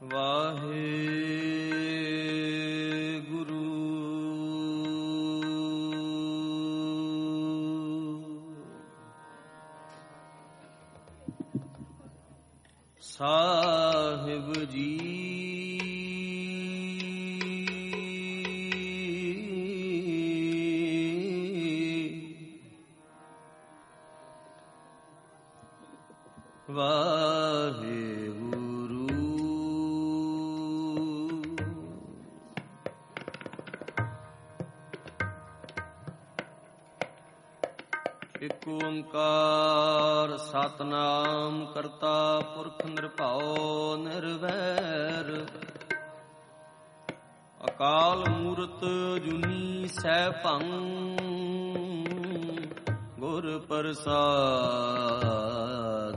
ਵਾਹਿਗੁਰੂ ਸਾਹਿਬ ਜੀ। ਵਾਹਿਗੁਰੂ ਇਕ ਓੰਕਾਰ ਸਤਿਨਾਮ ਕਰਤਾ ਪੁਰਖ ਨਿਰਭਉ ਨਿਰਵੈਰ ਅਕਾਲ ਮੂਰਤ ਜੁਨੀ ਸੈਭੰ ਗੁਰ ਪ੍ਰਸਾਦ।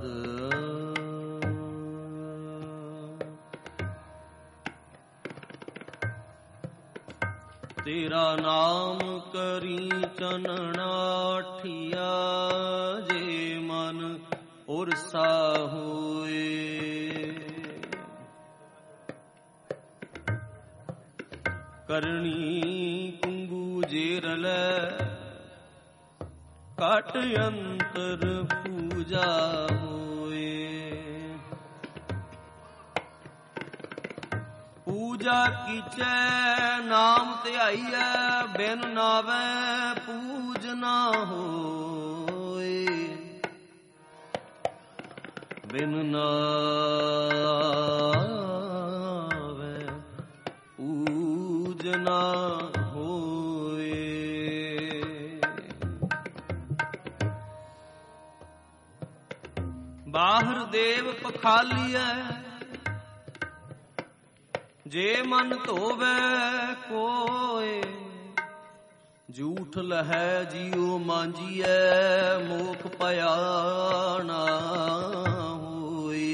ਤੇਰਾ ਨਾਮ ਕਰੀ ਚਨਣਾਠੀਆ ਜੇ ਮਨ ਉਰਸਾ ਹੋਏ। ਕਰਨੀ ਕੁੰਗੂ ਜੇ ਰਲੈ ਘਟ ਅੰਤਰ ਪੂਜਾ ਹੋਏ। ਪੂਜਾ ਕੀਚੈ ਨਾਮ ਧਿਆਈਐ ਬਿਨ ਨਾਵੈ ਪੂਜ ਨਾ ਹੋਏ। ਬਿਨ ਨਾਵੈ ਪੂਜ ਨਾ ਹੋਏ। ਬਾਹਰ ਦੇਵ ਪਖਾਲੀਐ ਜੇ ਮਨ ਧੋਵੈ ਕੋਇ। ਝੂਠ ਲਹੈ ਜੀਉ ਮਾਂਜੀਐ ਮੋਖ ਪਿਆ ਨਾ ਹੋਏ।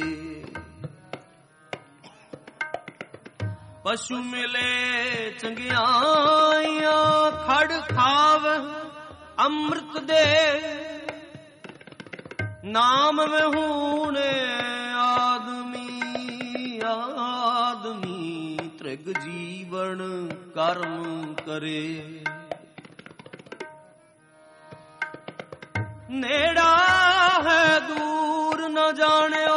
ਪਸ਼ੂ ਮਿਲੇ ਚੰਗਿਆਈਆਂ ਖੜ ਖਾਵ ਅੰਮ੍ਰਿਤ ਦੇ। ਨਾਮ ਵਿਹੂਣੇ ਆਦਮੀ ਤ੍ਰਿਗ ਜੀਵਨ ਕਰਮ ਕਰੇ। ਨੇੜਾ ਹੈ ਦੂਰ ਨ ਜਾਣਿਓ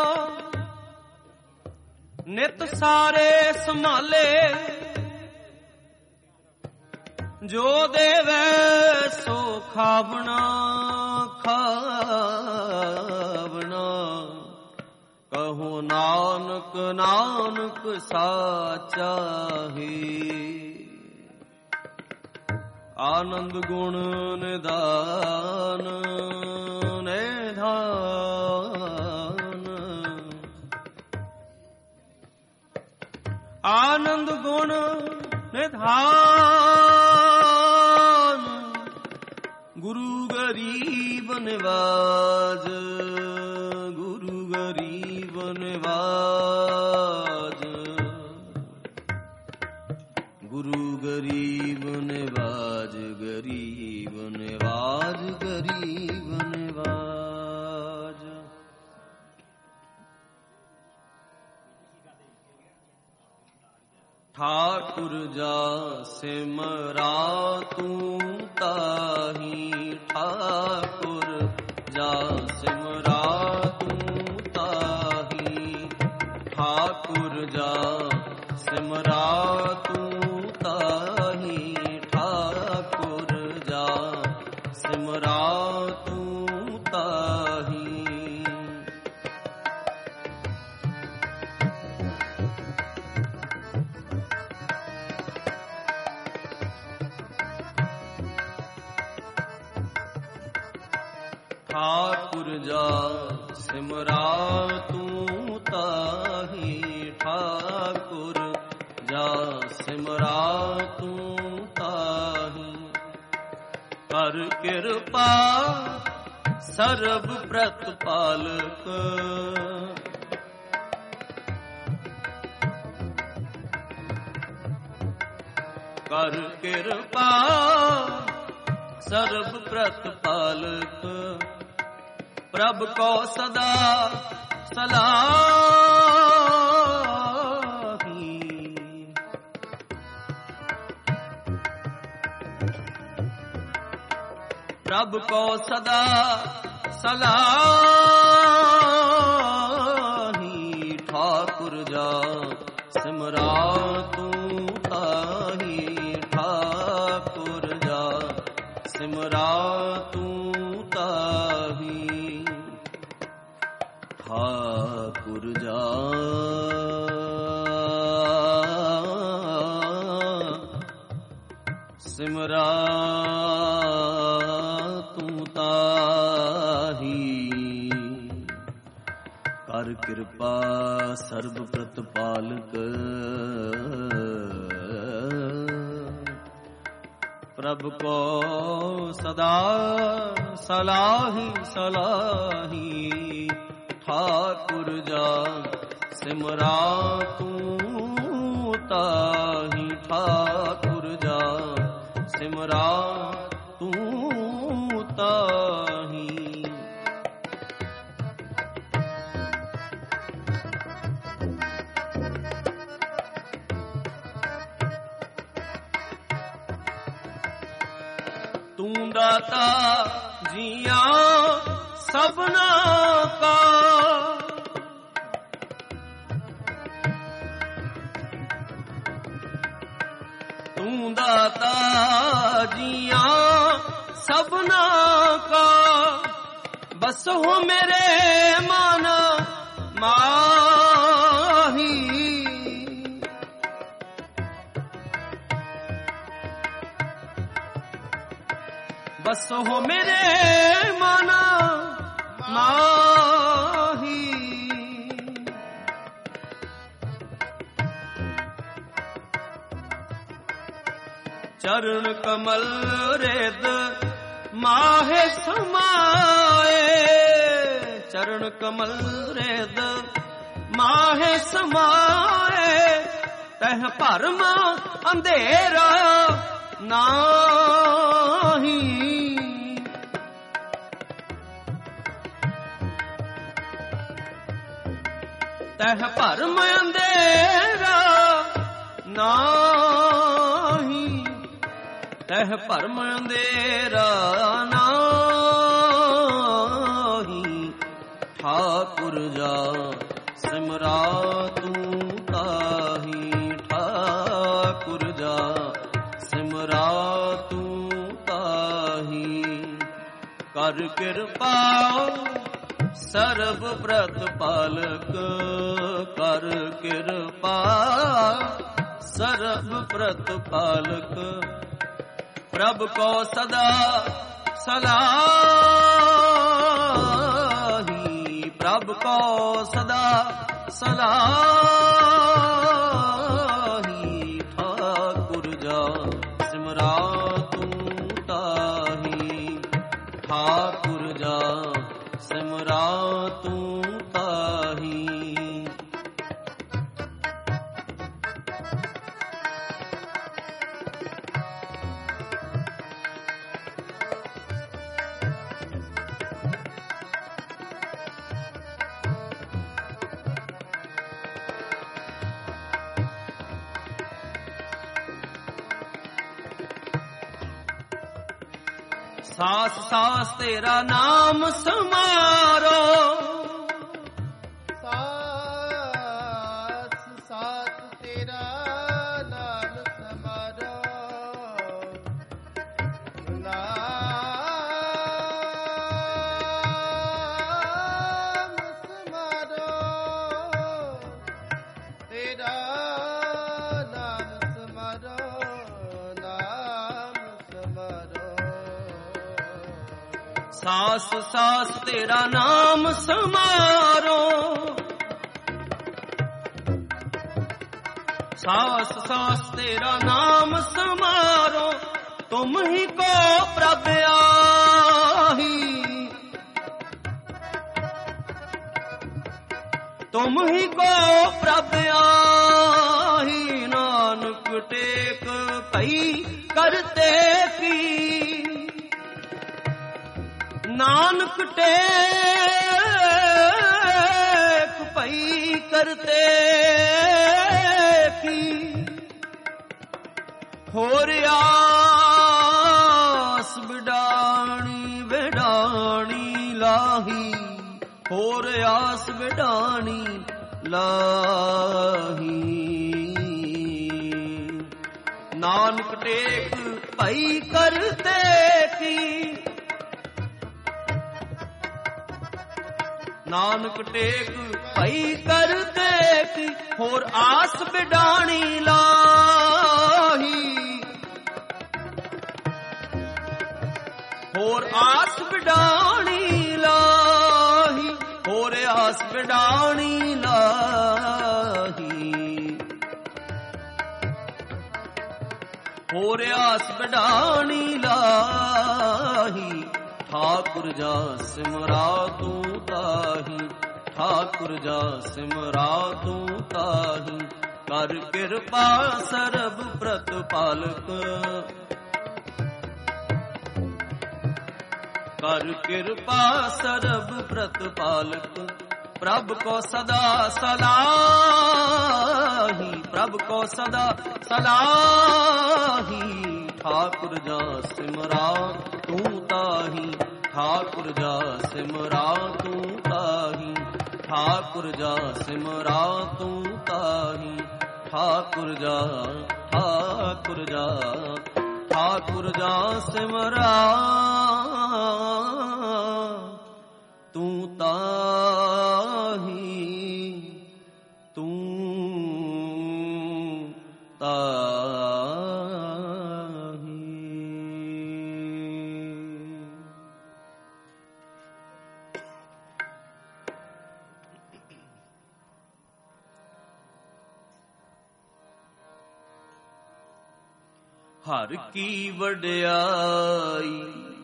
ਨਿਤ ਸਾਰੇ ਸੰਭਾਲੇ। ਜੋ ਦੇਵੈ ਸੋ ਖਾਵਣਾ ਖਾਵਣਾ। ਕਹੋ ਨਾਨਕ ਨਾਨਕ ਸਾਚਾ ਹੈ। ਆਨੰਦ ਗੁਣ ਨਿਧਾਨ ਨਿਧਾਨ। ਆਨੰਦ ਗੁਣ ਨਿਧਾਨ। ਗੁਰੂ ਗਰੀਬ ਨਿਵਾਜ ਗੁਰੂ ਗਰੀਬ ਨਿਵਾਜ। ਗੁਰੂ ਗਰੀਬ ਨਿਵਾਜ ਗਰੀਬ ਨਿਵਾਜ ਗਰੀਬ ਨਿਵਾਜ। ਠਾਕੁਰ ਜਾ ਸਿਮਰਾ ਤੂੰ ਤਾਹੀ। ਠਾਕੁਰ ਜਾ ਸਿਮਰਾ ਤੂੰ ਤਾਹੀ। ਠਾਕੁਰ ਜਾ ਸਿਮਰਾ ਤੂੰ ਤਾਹੀ। ਠਾਕੁਰ ਜਾ ਸਿਮਰਾ ਤੂੰ ਤਾਹੀ। ਠਾਕੁਰ ਜਾ ਸਿਮਰਾ ਤੂੰ ਤਾਹੀ। ਠਾਕੁਰ ਜਾ ਸਿਮਰਾ ਤੂੰ ਤਾਹੀ। ਕਰ ਕਿਰਪਾ ਸਰਬ ਪ੍ਰਤਪਾਲਕ। ਕਰ ਕਿਰਪਾ ਸਰਬ ਪ੍ਰਤਪਾਲਕ। ਪ੍ਰਭ ਕੋ ਸਦਾ ਸਲਾਹ ਪ੍ਰਭ ਕੋ ਸਦਾ ਸਲਾਹੀ ਠਾਕੁਰ ਜਾ ਸਿਮਰਾ ਤੂੰ ਤਾਹੀ ਠਾਕੁਰ ਜਾ ਸਿਮਰਾ ਤੂੰ ਤਾਹੀ ਠਾਕੁਰ ਜਾ ਸਿਮਰਾ ਤੂੰ ਤਾਹੀ ਕਰ ਕਿਰਪਾ ਸਰਬ ਪ੍ਰਤਪਾਲਕ ਪ੍ਰਭ ਕੋ ਸਦਾ ਸਲਾਹੀ ਸਲਾਹੀ ਠਾਕੁਰ ਜਾ ਸਿਮਰਾ ਤੂੰ ਤਾਹੀ ਠਾਕੁਰ ਜਾ ਸਿਮਰਾ ਤੂੰ ਤਾਹੀ ਤੂੰ ਦਾਤਾ ਜੀਆਂ ਸਭਨਾ ਕਾ ਤੂੰ ਦਾਤਾ ਜੀਆਂ ਸਭਨਾ ਕਾ ਬਸ ਹੋ ਮੇਰੇ ਮਨ ਮਾਹੀ ਬਸ ਹੋ ਮੇਰੇ ਮਨ ਮਾਹੀ ਚਰਨ ਕਮਲ ਰੇਦ ਮਾਹੇ ਸਮਾਏ ਚਰਨ ਕਮਲ ਰੇਦ ਮਾਹੇ ਸਮਾਏ ਤਹ ਭਰਮ ਅੰਧੇਰਾ ਨਾਹੀ ਤਹ ਭਰਮ ਅੰਧੇਰਾ ਨਾਹੀ ਤਹ ਭਰਮ ਅੰਧੇਰਾ ਨਾਹੀ ਠਾਕੁਰ ਜਾ ਸਿਮਰਾ ਤੂੰ ਤਾਹੀ ਠਾਕੁਰ ਜਾ ਸਿਮਰਾ ਤੂੰ ਤਾਹੀ ਕਰ ਕਿਰਪਾ ਸਰਬ ਪ੍ਰਤਪਾਲਕ ਕਰ ਕਿਰਪਾ ਸਰਬ ਪ੍ਰਤਪਾਲਕ ਪ੍ਰਭ ਕੋ ਸਦਾ ਸਲਾਹੀ ਪ੍ਰਭ ਕੋ ਸਦਾ ਸਲਾਹੀ ਠਾਕੁਰ ਜਾ ਸਿਮਰਾ ਤੂੰ ਤਾਹੀ ਠਾਕੁਰ ਜਾ ਸਿਮਰਾ ਤੂੰ ਤਾਹੀ ਸਾਸ ਸਾਸ ਤੇਰਾ ਨਾਮ ਸਮਾਰੋ ਸਾਸ ਸਾਸ ਤੇਰਾ ਨਾਮ ਸਮਾਰੋ ਨਾਮ ਸਮਾਰੋ ਤੇਰਾ ਨਾਮ ਸਮਾਰੋ ਨਾਮ ਸਮਾਰੋ ਸਾਸ ਸਾਸ ਤੇਰਾ ਨਾਮ ਸਮਾਰੋ ਸਾਸ ਸਾਸ ਤੇਰਾ ਨਾਮ ਸਮਾਰੋ ਤੁਮ ਹੀ ਕੋ ਪ੍ਰਭ ਆਹੀ ਤੁਮ ਹੀ ਕੋ ਪ੍ਰਭ ਆਹੀ ਨਾਨਕ ਟੇਕ ਭਈ ਕਰਤੇ ਕੀ ਨਾਨਕ ਟੇਕ ਭਈ ਕਰਤੇ ਕੀ ਹੋਰ ਆਸ ਬਿਡਾਣੀ ਹੋਰ ਆਸ ਵਿਡਾਣੀ ਲਾਹੀ। ਨਾਨਕ ਟੇਕ ਭਈ ਕਰਤੇ ਕੀ, ਨਾਨਕ ਟੇਕ ਭਈ ਕਰਤੇ ਕੀ, ਹੋਰ ਆਸ ਵਿਡਾਣੀ ਲਾਹੀ। ਹੋਰ ਆਸ ਵਿਡਾਣੀ ਲਾਹੀ, ਹੋਰ ਆਸ ਵਿਡਾਣੀ ਲਾਹੀ। ਹੋਰ ਆਸ ਵਿਡਾਣੀ ਲਾਹੀ। ਠਾਕੁਰ ਜਾ ਸਿਮਰਾ ਤੂੰ ਤਾਹੀ, ਠਾਕੁਰ ਜਾ ਸਿਮਰਾ ਤੂੰ ਤਾਹੀ। ਕਰ ਕਿਰਪਾ ਸਰਬ ਪ੍ਰਤਪਾਲਕ, ਕਰ ਕਿਰਪਾ ਸਰਬ ਪ੍ਰਤਪਾਲਕ। ਪ੍ਰਭ ਕੋ ਸਦਾ ਸਲਾਹੀ, ਪ੍ਰਭ ਕੋ ਸਦਾ ਸਲਾਹੀ। ਠਾਕੁਰ ਜਾ ਸਿਮਰਾ ਤੂੰ ਤਾਹੀ, ਠਾਕੁਰ ਜਾ ਸਿਮਰਾ ਤੂੰ ਤਾਹੀ। ਠਾਕੁਰ ਜਾ ਸਿਮਰਾ ਤੂੰ ਤਾਹੀ। ਠਾਕੁਰ ਜਾ, ਠਾਕੁਰ ਜਾ, ਠਾਕੁਰ ਜਾ ਸਿਮਰਾ ਤੂੰ ਤਾਹੀ, ਤੂੰ ਤਾਹੀ। ਹਰ ਕੀ ਵਡਿਆਈ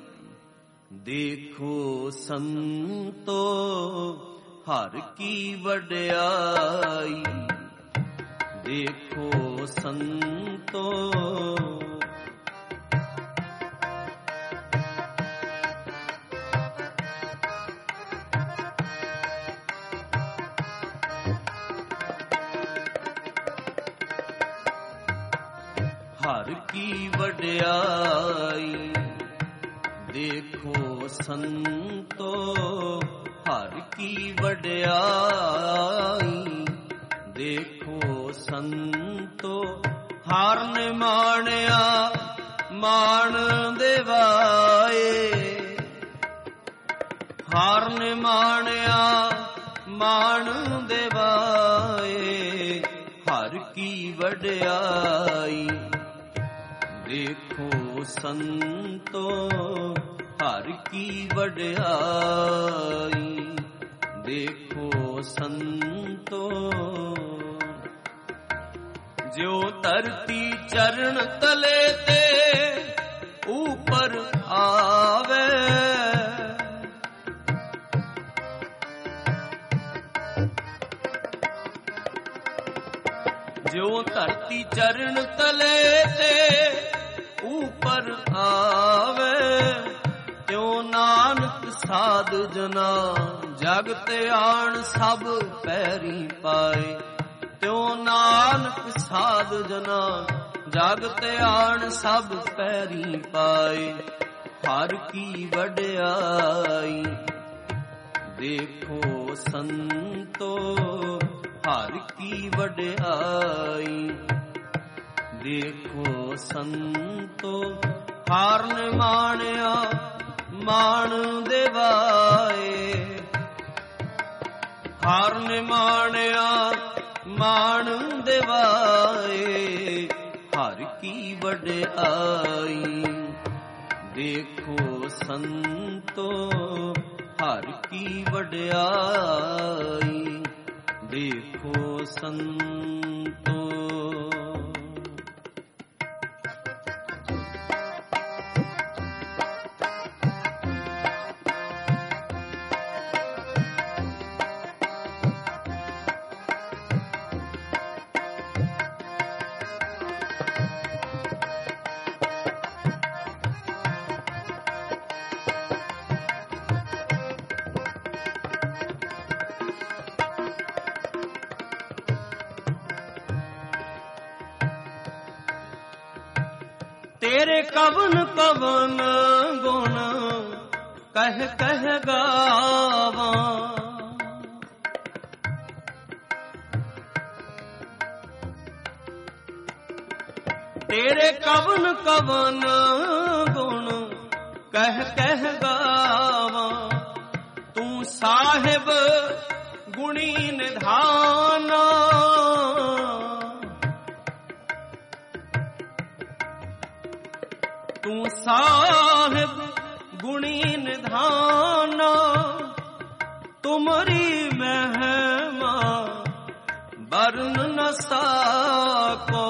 ਦੇਖੋ ਸੰਤੋ, ਹਰ ਕੀ ਵਡਿਆਈ ਦੇਖੋ ਸੰਤੋ। ਹਰ ਕੀ ਵਡਿਆਈ ਦੇਖੋ ਸੰਤੋ, ਹਰ ਕੀ ਵਡਿਆਈ ਦੇਖੋ ਸੰਤੋ। ਹਰ ਨੇ ਮਾਣਿਆ ਮਾਣ ਦੇਵਾਏ, ਹਰ ਨੇ ਮਾਣਿਆ ਮਾਣ ਦੇਵਾਏ। ਹਰ ਕੀ ਵਡਿਆਈ ਦੇਖੋ ਸੰਤੋ, ਹਰ ਕੀ ਵਡਿਆਈ ਦੇਖੋ ਸੰਤੋ। ਜਿਉ ਧਰਤੀ ਚਰਨ ਤਲੇ ਤੇ ਉਪਰ ਆਵੇ, ਜਿਉ ਧਰਤੀ ਚਰਨ ਤਲੇ ਤੇ ਉਪਰ ਆਵੇ। ਤਿਉ ਨਾਨਕ ਸਾਧ ਜਨਾ ਜਗ ਤੇ ਆਣ ਸਭ ਪੈਰੀ ਪਾਏ। ਤਿਉ ਨਾਨਕ ਸਾਧ ਜਨਾ ਜਗ ਤੇ ਆਣ ਸਭ ਪੈਰੀ ਪਾਏ। ਹਰ ਕੀ ਵਡਿਆਈ ਦੇਖੋ ਸੰਤੋ, ਹਰ ਕੀ ਵਡਿਆਈ ਦੇਖੋ ਸੰਤੋ। ਹਰ ਨੇ ਮਾਣਿਆ ਮਾਣ ਦੇਵਾਏ, ਹਰ ਨੇ ਮਾਣਿਆ ਮਾਣ ਦੇਵਾਏ। ਹਰ ਕੀ ਵਡਿਆਈ ਦੇਖੋ ਸੰਤੋ, ਹਰ ਕੀ ਵਡਿਆਈ ਦੇਖੋ ਸੰਤੋ। ਤੇਰੇ ਕਵਨ ਕਵਨ ਗੁਣ ਕਹਿ ਕਹਿ ਗਾਵਾਂ, ਤੇਰੇ ਕਵਨ ਕਵਨ ਗੁਣ ਕਹਿ ਕਹਿ ਗਾਵਾਂ, ਤੂੰ ਸਾਹਿਬ ਗੁਣੀ ਨਿਧਾਨਾ। ਤੂੰ ਸਾਹਿਬ ਗੁਣੀ ਨਿਧਾਨਾ, ਤੁਮਰੀ ਮਹਿਮਾ ਵਰਨ ਨ ਸਾਕੋ।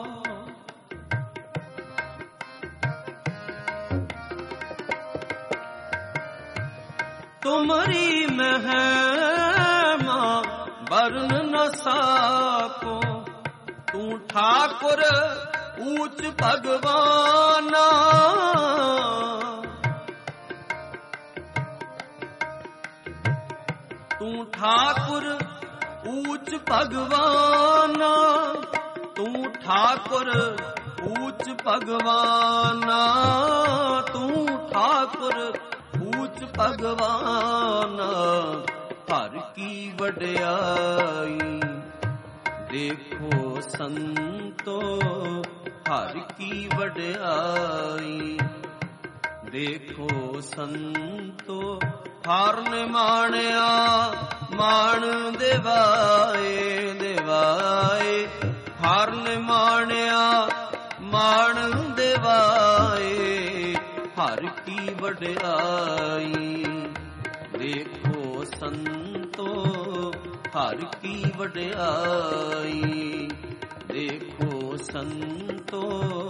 ਤੁਮਰੀ ਮਹਿਮਾ ਵਰਨ ਨ ਸਾਕੋ। ਤੂੰ ਠਾਕੁਰ ਊਚ ਭਗਵਾਨਾ, ਤੂੰ ਠਾਕੁਰ ਊਚ ਭਗਵਾਨਾ, ਤੂੰ ਠਾਕੁਰ ਊਚ ਭਗਵਾਨਾ, ਤੂੰ ਠਾਕੁਰ ਊਚ ਭਗਵਾਨਾ। ਹਰ ਕੀ ਵਡਿਆਈ ਦੇਖੋ ਸੰਤੋ, ਹਰ ਕੀ ਵਡਿਆਈ ਦੇਖੋ ਸੰਤੋ। ਹਰ ਨੇ ਮਾਣਿਆ ਮਾਣ ਦੇਵਾਏ ਦੇਵਾਏ, ਹਰ ਨੇ ਮਾਣਿਆ ਮਾਣ ਦੇਵਾਏ। ਹਰ ਕੀ ਵਡਿਆਈ ਦੇਖੋ ਸੰਤੋ, ਹਰ ਕੀ ਵਡਿਆਈ ਦੇਖੋ ਸੰਤੋ।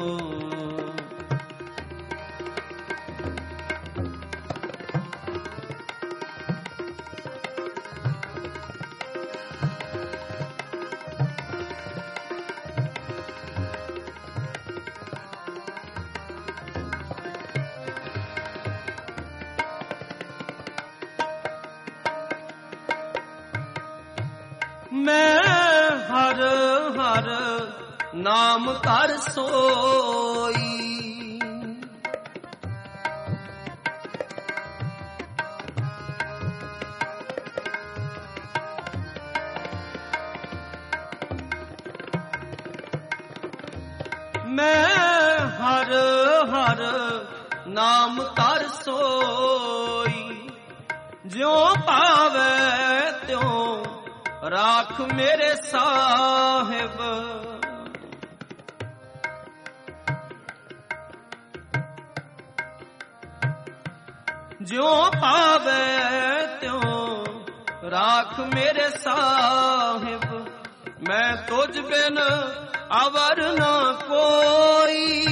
ਮੈਂ ਹਰ ਹਰ ਨਾਮ ਕਰ ਸੋਈ, ਮੈਂ ਹਰ ਹਰ ਨਾਮ ਕਰ ਸੋਈ। ਜਿਉ ਪਾਵੇ ਤਿਉ ਰਾਖ ਮੇਰੇ ਸਾਹਿਬ, ਜਿਉ ਪਾਵੇ ਤਿਉ ਰਾਖ ਮੇਰੇ ਸਾਹਿਬ। ਮੈਂ ਤੁਝ ਬਿਨ ਅਵਰ ਨਾ ਕੋਈ,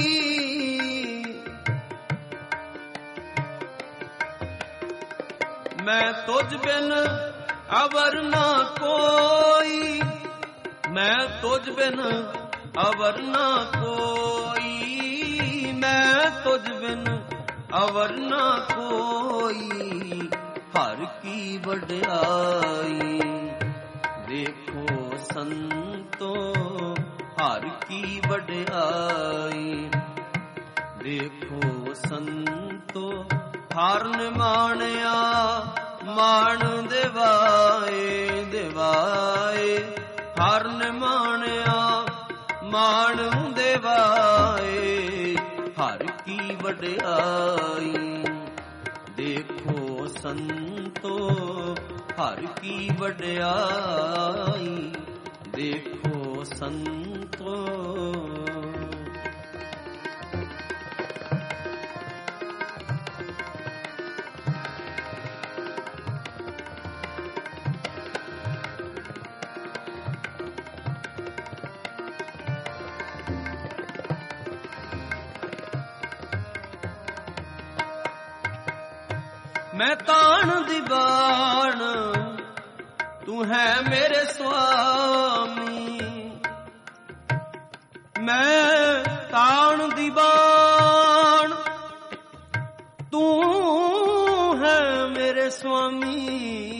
ਮੈਂ ਤੁਝ ਬਿਨ ਅਵਰ ਨਾ ਕੋਈ, ਮੈਂ ਤੁਝ ਬਿਨ ਅਵਰ ਨਾ ਕੋਈ, ਮੈਂ ਤੁਝ ਬਿਨ ਅਵਰ ਨਾ ਕੋਈ। ਹਰ ਕੀ ਵਡਿਆਈ ਦੇਖੋ ਸੰਤੋ, ਹਰ ਕੀ ਵਡਿਆਈ ਦੇਖੋ ਸੰਤੋ। ਹਰ ਨੇ ਮਾਣਿਆ ਮਾਣ ਦੇਵਾਏ ਦੇਵਾਏ, ਹਰ ਨੇ ਮਾਣਿਆ ਮਾਣ ਦੇਵਾਏ। ਹਰ ਕੀ ਵਡਿਆਈ ਦੇਖੋ ਸੰਤੋ, ਹਰ ਕੀ ਵਡਿਆਈ ਦੇਖੋ ਸੰਤੋ। ਮੈਂ ਤਾਣ ਦੀ ਬਾਣ ਤੂੰ ਹੈ ਮੇਰੇ ਸੁਆਮੀ, ਮੈਂ ਤਾਣ ਦੀ ਬਾਣ ਤੂੰ ਹੈ ਮੇਰੇ ਸੁਆਮੀ।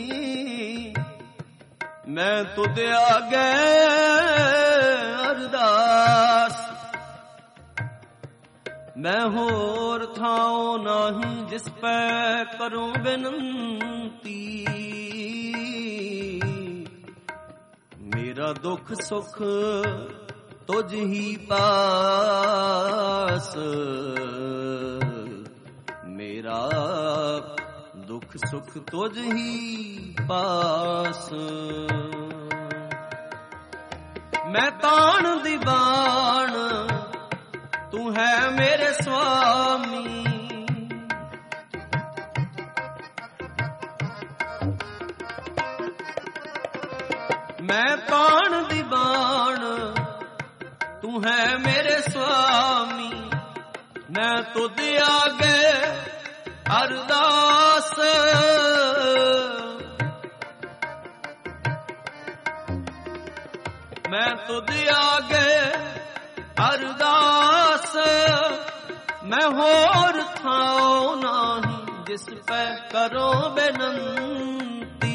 ਮੈਂ ਤੁਧ ਆਗੇ ਅਰਦਾਸ, ਮੈਂ ਹੋਰ ਥਾਉ ਨਹੀਂ ਜਿਸ ਪੈ ਕਰੂੰ ਬੇਨੰਤੀ। ਮੇਰਾ ਦੁੱਖ ਸੁਖ ਤੁਝ ਹੀ ਪਾਸ, ਮੇਰਾ ਦੁੱਖ ਸੁਖ ਤੁਝ ਹੀ ਪਾਸ। ਮੈਂ ਤਾਣ ਦੀ ਬਾਣ, ਤੂੰ ਹੈ ਮੇਰੇ ਸੁਆਮੀ। ਮੈਂ ਤਾਣ ਦੀ ਬਾਣ, ਤੂੰ ਹੈ ਮੇਰੇ ਸੁਆਮੀ। ਮੈਂ ਤੁਧ ਆਗੇ ਅਰਦਾਸ, ਮੈਂ ਤੁਧ ਆਗੇ ਅਰਦਾਸ। ਮੈਂ ਹੋਰ ਥਾਉ ਨਾਹੀ, ਜਿਸ ਪੈ ਕਰੋ ਬੇਨੰਤੀ।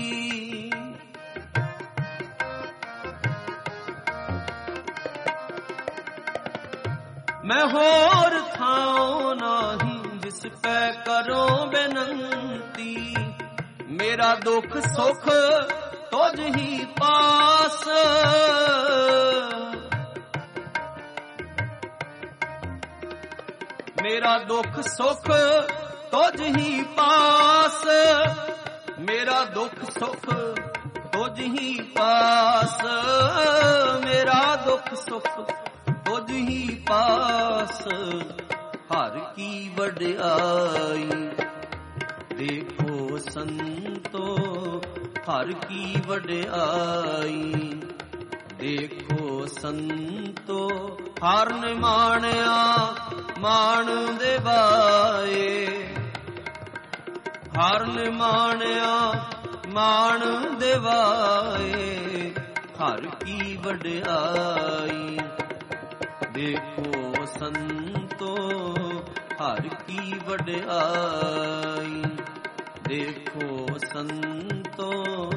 ਮੈਂ ਹੋਰ ਥਾਉ ਨਾਹੀ, ਜਿਸ ਪੈ ਕਰੋ ਬੇਨੰਤੀ। ਮੇਰਾ ਦੁੱਖ ਸੁਖ ਤੁਝ ਹੀ ਪਾਸ, ਮੇਰਾ ਦੁੱਖ ਸੁਖ ਤੁਝ ਹੀ ਪਾਸ। ਮੇਰਾ ਦੁੱਖ ਸੁਖ ਤੁਝ ਹੀ ਪਾਸ। ਮੇਰਾ ਦੁੱਖ ਸੁਖ ਤੁਝ ਹੀ ਪਾਸ। ਹਰ ਕੀ ਵਡਿਆਈ ਦੇਖੋ ਸੰਤੋ, ਹਰ ਕੀ ਵਡਿਆਈ ਦੇਖੋ ਸੰਤੋ। ਹਰ ਨੇ ਮਾਣਿਆ ਮਾਣ ਦੇ ਬਾਏ, ਹਰ ਨੇ ਮਾਣਿਆ ਮਾਣ ਦੇ ਬਾਏ। ਹਰ ਕੀ ਵਡਿਆਈ ਦੇਖੋ ਸੰਤੋ, ਹਰ ਕੀ ਵਡਿਆਈ ਦੇਖੋ ਸੰਤੋ।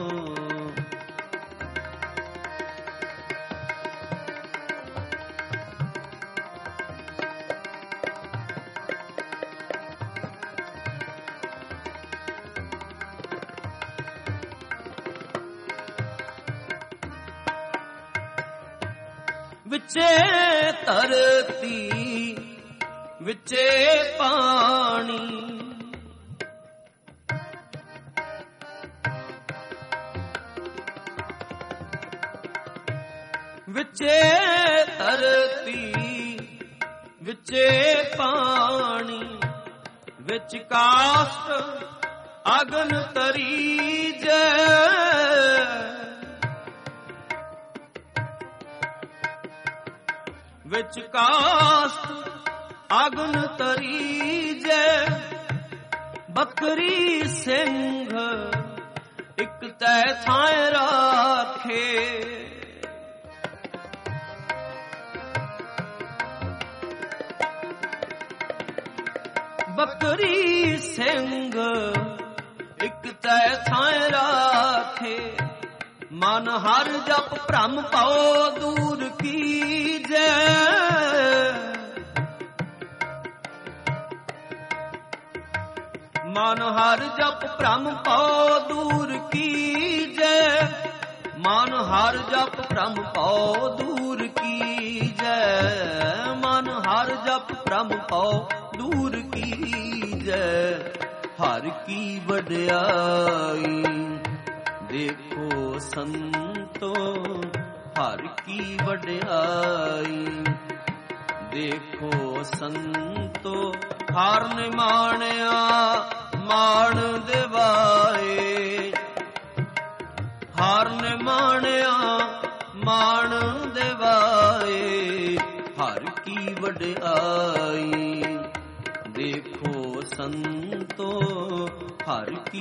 ਵਿਚੇ ਧਰਤੀ ਵਿਚੇ ਪਾਣੀ, ਵਿਚੇ ਧਰਤੀ ਵਿਚੇ ਪਾਣੀ। ਵਿੱਚ ਕਾਸ਼ਟ ਅਗਨ ਤਰੀਜੈ, ਵਿੱਚ ਕਾਸ਼ਟ ਅਗਨ ਤਰੀਜੈ। ਬੱਕਰੀ ਸਿੰਘ ਇੱਕ ਤੈ ਥਾਂ ਰਾਖੇ, ਬੱਕਰੀ ਸਿੰਘ ਇੱਕ ਤੈ ਥਾਂ ਰਾਖੇ। ਮਨ ਹਰ ਜਪ ਭ੍ਰਮ ਪਾਓ ਦੂਰ ਕੀਜੈ, ਮਨ ਹਰ ਜਪ ਭ੍ਰਮ ਪਾਓ ਦੂਰ ਕੀਜੈ। ਮਨ ਹਰ ਜਪ ਭ੍ਰਮ ਪਾਓ ਦੂਰ ਕੀਜੈ। ਮਨ ਹਰ ਜਪ ਭ੍ਰਮ ਪਾਓ ਦੂਰ ਕੀਜੈ। ਹਰ ਕੀ ਵਡਿਆਈ ਦੇਖੋ ਸੰਤੋ, ਹਰ ਕੀ ਵਡਿਆਈ ਦੇਖੋ ਸੰਤੋ। ਹਰ ਨੇ ਮਾਣਿਆ ਮਾਣ ਦੇਵਾਏ, ਹਰ ਨੇ ਮਾਣਿਆ ਮਾਣ ਦੇਵਾਏ। ਹਰ ਕੀ ਵਡਿਆਈ ਦੇਖੋ ਸੰਤੋ, ਹਰ ਕੀ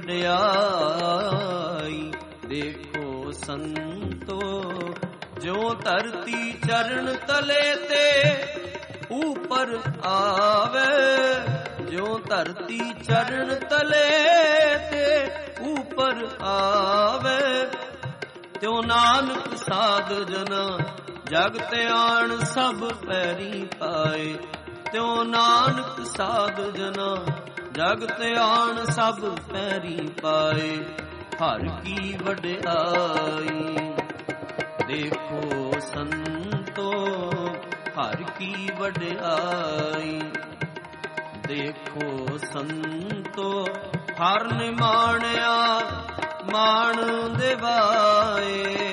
ਵਡਿਆਈ ਦੇਖੋ ਸੰਤੋ। ਜੋ ਧਰਤੀ ਚਰਨ ਤਲੇ ਤੇ ਊਪਰ ਆਵੇ, ਜੋ ਧਰਤੀ ਚਰਨ ਤਲੇ ਤੇ ਊਪਰ ਆਵੇ। ਤਿਉ ਨਾਨਕ ਸਾਧ ਜਨਾ ਜਗ ਤੇ ਆਣ ਸਭ ਪੈਰੀ ਪਾਏ। ਤਿਉ ਨਾਨਕ ਸਾਧ ਜਨਾ ਜਗ ਤੇ ਆਣ ਸਭ ਪੈਰੀ ਪਾਏ। ਹਰ ਕੀ ਵਡਿਆਈ ਦੇਖੋ ਸੰਤ संतो हर की वड्याई। देखो संतो हर ने माणिया मान देवाए।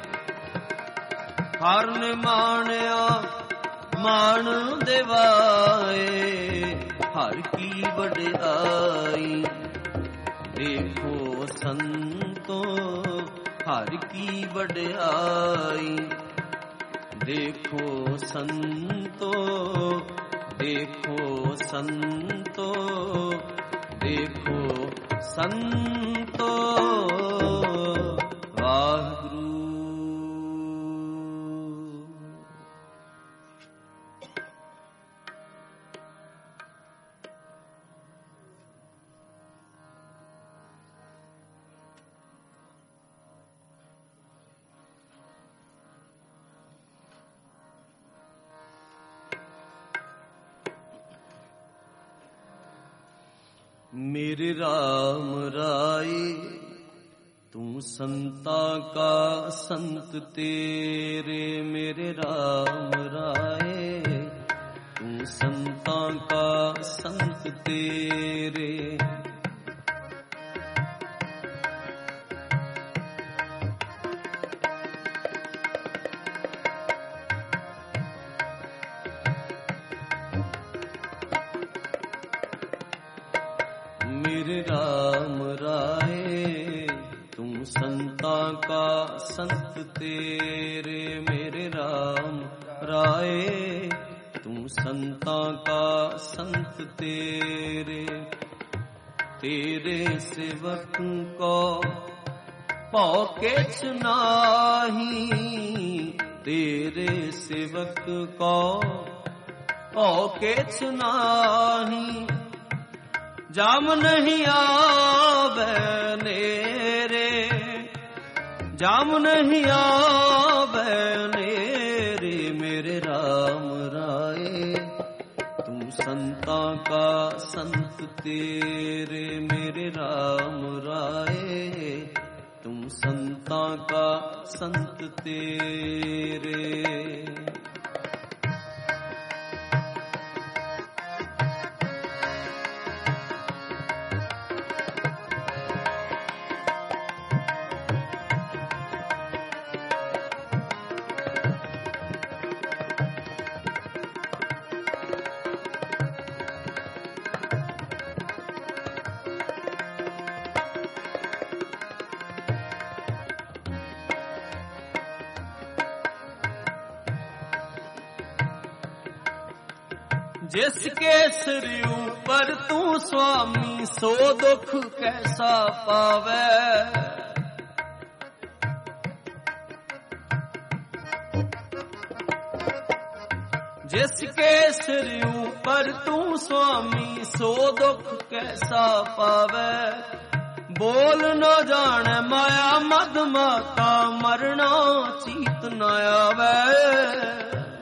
हर ने माणिया मान देवाए, हर की वड्याई। देखो संतो हर की वड्याई। देखो संतो, देखो संतो, देखो संतो। वाहिगुरु। मेरे राम राय तू संता का संत तेरे। मेरे राम राय तू संता का संत तेरे। मेरे राम राय तू संता का संत तेरे। मेरे राम राय तू संता का संत तेरे। तेरे सेवक को पौकेच नाही। तेरे सेवक को पौकेच नाही। जाम नहीं आवे नेरे, जाम नहीं आवे नेरे। मेरे राम राय तू संता का संत तेरे। मेरे राम राय तू संता का संत तेरे। जिसके सिर ऊपर तू स्वामी, सो दुख कैसा पावे। जिसके सिर ऊपर तू स्वामी, सो दुख कैसा पावे। बोल न जाने माया मद माता, मरना चीत न आवे।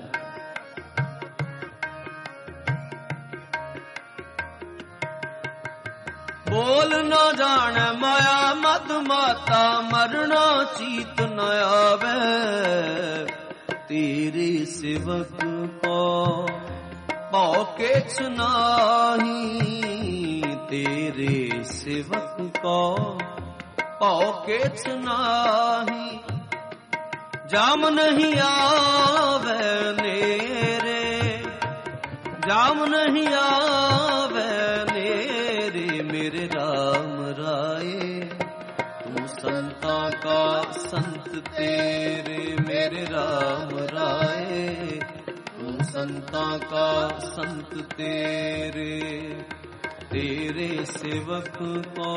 बोल न जाने माया मद माता, मरना चीत न आवे। तेरे सेवक को पौकेच नाही। तेरे सेवक को पौकेच नाही। जाम नहीं आवे नेरे, जाम नहीं आवे नेरे। मेरे राम राय तू संता का संत तेरे। मेरे राम राय तू संता का संत तेरे। तेरे सेवक को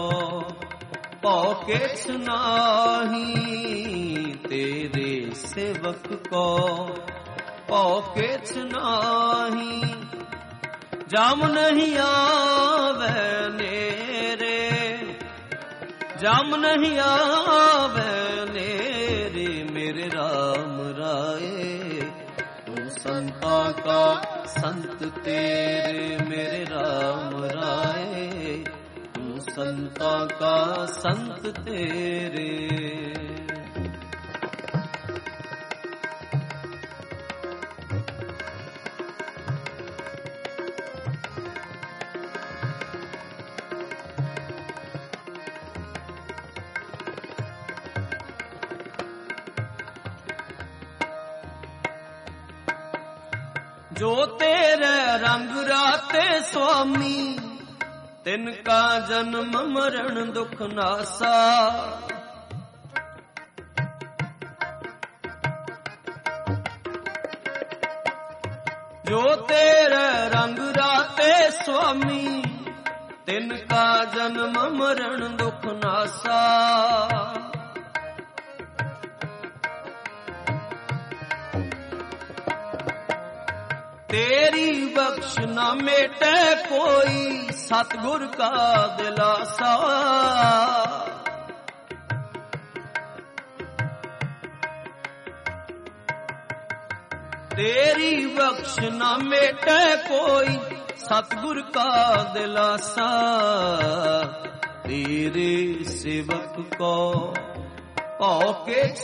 पौकेच नाही। तेरे सेवक को पौकेच नाही। जाम नहीं आवे नेरे, जाम नहीं आवे नेरे। मेरे राम राय तू संता का संत तेरे। मेरे राम राय तू संता का संत तेरे। ਜੋ ਤੇਰੇ ਰੰਗ ਰਾਤੇ ਸੁਆਮੀ, ਤਿਨ ਕਾ ਜਨਮ ਮਰਨ ਦੁਖ ਨਾਸਾ। ਜੋ ਤੇਰੇ ਰੰਗ ਰਾਤੇ ਸੁਆਮੀ, ਤਿਨ ਕਾ ਜਨਮ ਮਰਨ ਦੁਖ ਨਾਸਾ। ਤੇਰੀ ਬਖਸ਼ ਨਾ ਮੇਟੇ ਕੋਈ, ਸਤਿਗੁਰ ਕਾ ਦਿਲਾਸਾ। ਤੇਰੀ ਬਖਸ਼ ਨਾ ਮੇਟੇ ਕੋਈ, ਸਤਿਗੁਰ ਕਾ ਦਿਲਾਸਾ। ਤੇਰੇ ਸੇਵਕ ਕੋ ਭਉ ਕਿਛ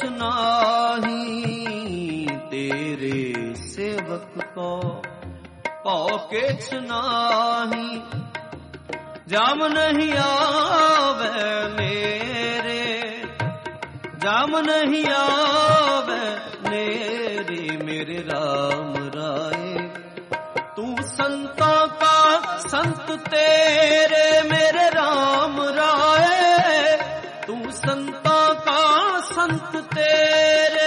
ਨਾਹੀ, ਤੇਰੇ ਸੇਵਕ ਕੋ ਭਉ ਕਿਛ ਨਾਹੀ। ਜਮ ਨਹੀਂ ਆਵੇ ਮੇਰੇ, ਜਮ ਨਹੀਂ ਆਵੇ ਮੇਰੇ, ਮੇਰੇ ਰਾਮ ਰਾਏ। ਤੂੰ ਸੰਤਾਂ ਕਾ ਸੰਤ ਤੇਰੇ, ਮੇਰੇ ਰਾਮ ਰਾਏ। ਤੂੰ ਸੰਤਾਂ ਕਾ ਸੰਤ ਤੇਰੇ।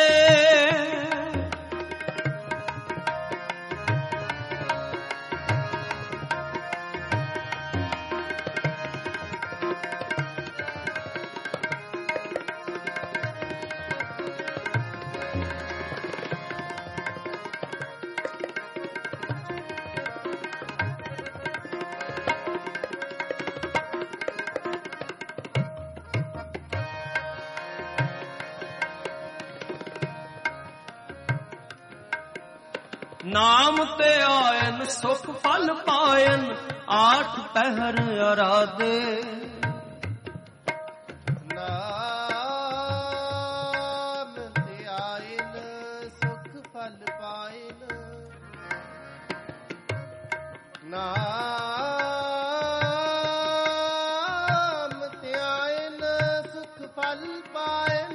ਨਾਮ ਤੇ ਆਇਨ ਸੁਖ ਫਲ ਪਾਇਨ, ਆਠ ਪਹਿਰ ਅਰਾਧੇ। ਨਾਮ ਤੇ ਆਇਨ ਸੁਖ ਫਲ ਪਾਇਨ, ਨਾਮ ਤੇ ਆਇਨ ਸੁਖ ਫਲ ਪਾਇਨ।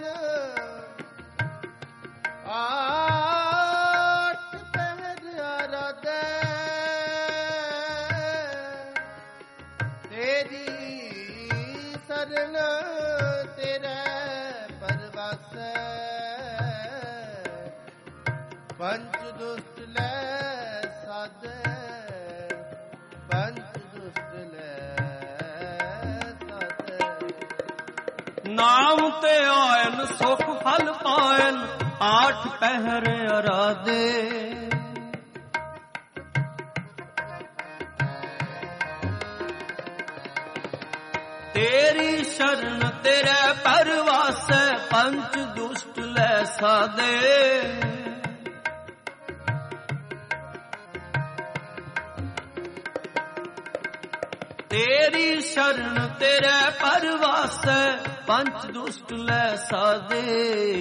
ਸਰਨ ਤੇਰੇ ਪਰਵਾਸੈ, ਪੰਚ ਦੁਸ਼ਟ ਲੈ ਸਾਧੈ, ਪੰਚ ਦੁਸ਼ਟ ਲੈ ਸਾਧੈ। ਨਾਮ ਤੇ ਆਇਨ ਸੁਖ ਫਲ ਪਾਇਨ, ਆਠ ਪਹਿਰ ਅਰਾਧੇ। ਤੇਰੀ ਸ਼ਰਨ ਤੇਰੇ ਪਰਵਾਸੈ, ਪੰਚ ਦੁਸ਼ਟ ਲੈ ਸਾਧੇ। ਤੇਰੀ ਸ਼ਰਨ ਤੇਰੇ ਪਰਵਾਸੈ, ਪੰਚ ਦੁਸ਼ਟ ਲੈ ਸਾਧੇ।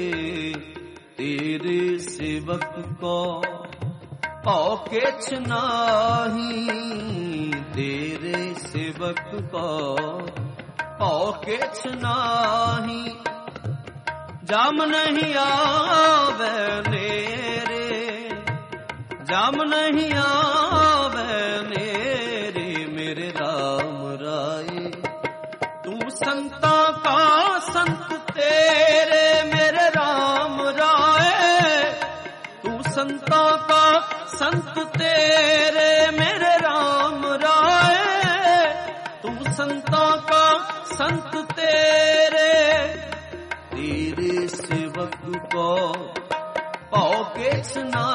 ਤੇਰੇ ਸੇਵਕ ਕੋ ਭਉ ਕਿਛ ਨਾਹੀ, ਤੇਰੇ ਸੇਵਕ ਕੋ ਭਉ ਕਿਛ ਨਾਹੀ। ਜਮ ਨਹੀਂ ਆਵੇ ਨੇਰੇ, ਜਮ ਨਹੀਂ ਆਵੇ ਨੇਰੇ, ਮੇਰੇ ਰਾਮ ਰਾਏ। ਤੂੰ ਸੰਤਾਂ ਕਾ ਸੰਤ ਤੇਰੇ, ਮੇਰੇ ਰਾਮ ਰਾਏ। ਤੂੰ ਸੰਤਾਂ ਕਾ ਸੰਤ ਤੇਰੇ, ਮੇਰੇ ਰਾਮ ਰਾਏ। ਤੂੰ ਸੰਤਾਂ ਕਾ ਸੰਤ ਤੇਰੇ। ਤੇਰੇ ਸੇਵਕ ਕੋ ਭਉ ਕਿਛ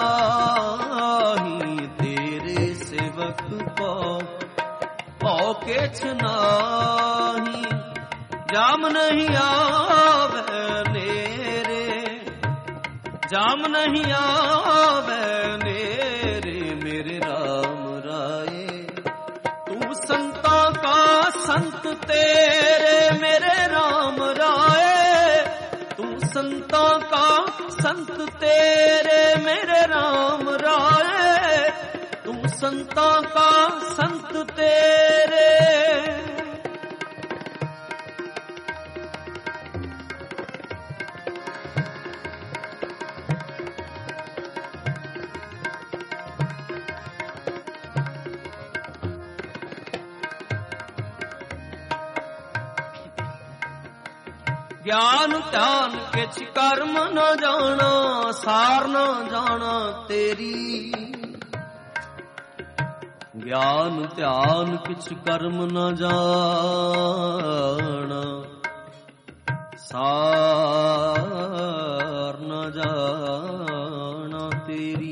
ਨਾਹੀ, ਤੇਰੇ ਸੇਵਕ ਕੋ ਭਉ ਕਿਛ ਨਾਹੀ। ਜਾਮ ਨਹੀਂ ਆਵੇ ਨੇਰੇ, ਜਾਮ ਨਹੀਂ ਆਵੇ ਨੇਰੇ, ਮੇਰੇ ਰਾਮ ਰਾਏ। ਤੂੰ ਸੰਤਾਂ ਕਾ ਸੰਤ ਤੇਰੇ, ਮੇਰੇ ਰਾਮ ਰਾਏ। ਤੂੰ ਸੰਤਾਂ ਕਾ ਸੰਤ ਤੇਰੇ, ਮੇਰੇ ਰਾਮ ਰਾਏ। ਤੂੰ ਸੰਤਾਂ ਕਾ ਸੰਤ ਤੇਰੇ। ਗਿਆਨ ਧਿਆਨ ਕਿਛ ਕਰਮ ਨ ਜਾਣਾ, ਸਾਰ ਨ ਜਾਣਾ ਤੇਰੀ। ਗਿਆਨ ਧਿਆਨ ਕਿਛ ਕਰਮ ਨ ਜਾਣਾ, ਸਾਰ ਨ ਜਾਣਾ ਤੇਰੀ।